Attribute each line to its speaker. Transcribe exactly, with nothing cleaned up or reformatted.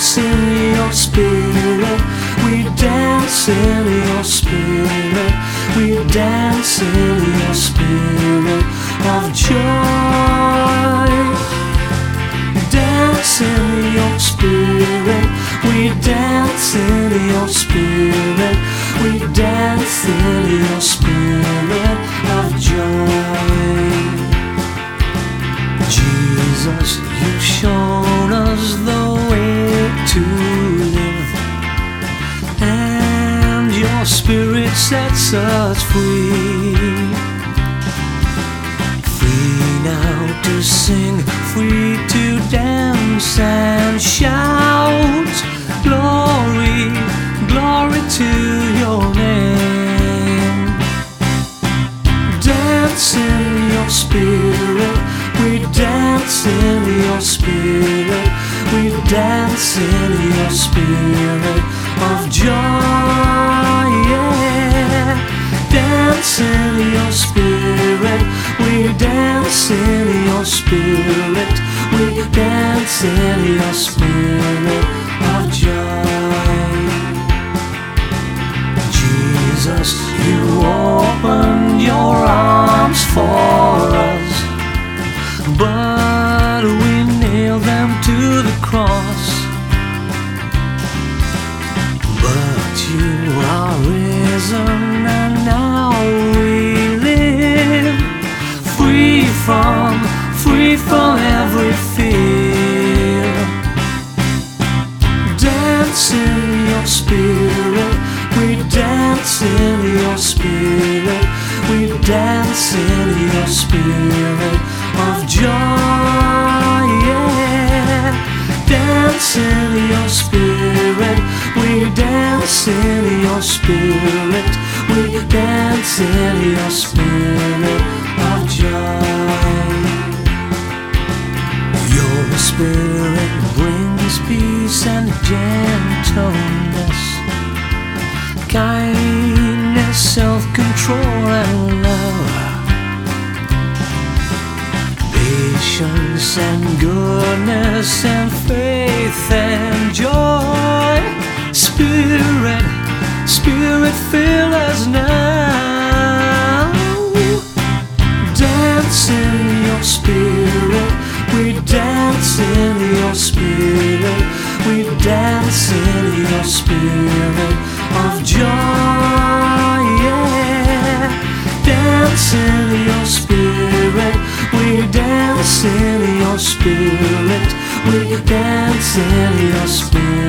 Speaker 1: dance in your spirit. We dance in your spirit. We dance in your spirit of joy. Dance in your spirit. We dance in your spirit. We dance in your spirit of joy. Jesus, you've shown us the way to live, and your spirit sets us free. Free now to sing, free to dance and shout. Glory, glory to your name. Dance in your spirit. We dance in your spirit. We dance in your spirit of joy. Yeah. Dance in your spirit. We dance in your spirit. We dance in your spirit of joy. Jesus, you opened your arms for us, but we nailed them to the cross. But you are risen, and now we live free from, free from every fear. Dance in your spirit. We dance in your spirit. We dance in your spirit of joy. Yeah. Dance in your spirit. We dance in your spirit. We dance in your spirit of joy. Your spirit brings peace and gentleness, kindness, self-control and love, patience and goodness and faith and joy. Spirit, Spirit, fill us now. Dance in your spirit. We dance in your spirit. We dance in your spirit of joy. Yeah. Dance in your spirit. We dance in your spirit. We dance in your spirit.